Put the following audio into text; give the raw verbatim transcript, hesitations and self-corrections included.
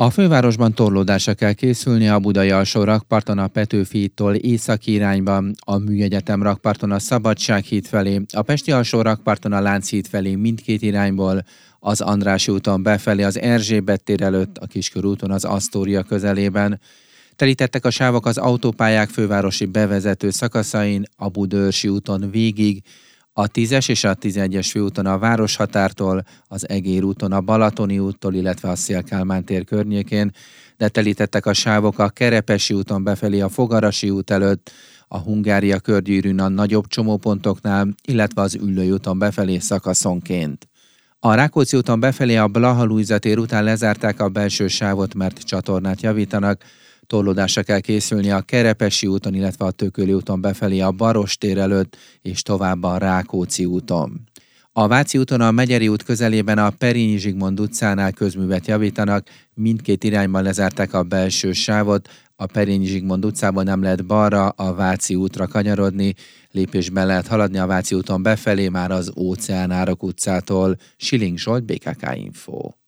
A fővárosban torlódásra kell készülni a Budai alsó rakparton a Petőfi hídtól északi irányban, a Műegyetem rakparton a Szabadsághíd felé, a Pesti alsó rakparton a Lánchíd felé mindkét irányból, az Andrássy úton befelé az Erzsébet tér előtt, a Kiskörúton az Asztória közelében. Telítettek a sávok az autópályák fővárosi bevezető szakaszain, a Budaörsi úton végig, a tízes és a tizenegyes főúton a Városhatártól, az Egér úton a Balatoni úttól, illetve a Széll-Kálmán tér környékén, de telítettek a sávok a Kerepesi úton befelé a Fogarasi út előtt, a Hungária körgyűrűn a nagyobb csomópontoknál, illetve az Üllői úton befelé szakaszonként. A Rákóczi úton befelé a Blaha Lujza tér után lezárták a belső sávot, mert csatornát javítanak. Torlódásra kell készülni a Kerepesi úton, illetve a Tököli úton befelé a Baross tér előtt, és tovább a Rákóczi úton. A Váci úton a Megyeri út közelében a Perényi Zsigmond utcánál közművet javítanak, mindkét irányban lezárták a belső sávot, a Perényi Zsigmond utcában nem lehet balra, a Váci útra kanyarodni, lépésben lehet haladni a Váci úton befelé már az Óceánárok utcától. Siling Zsolt, bé ká ká Info.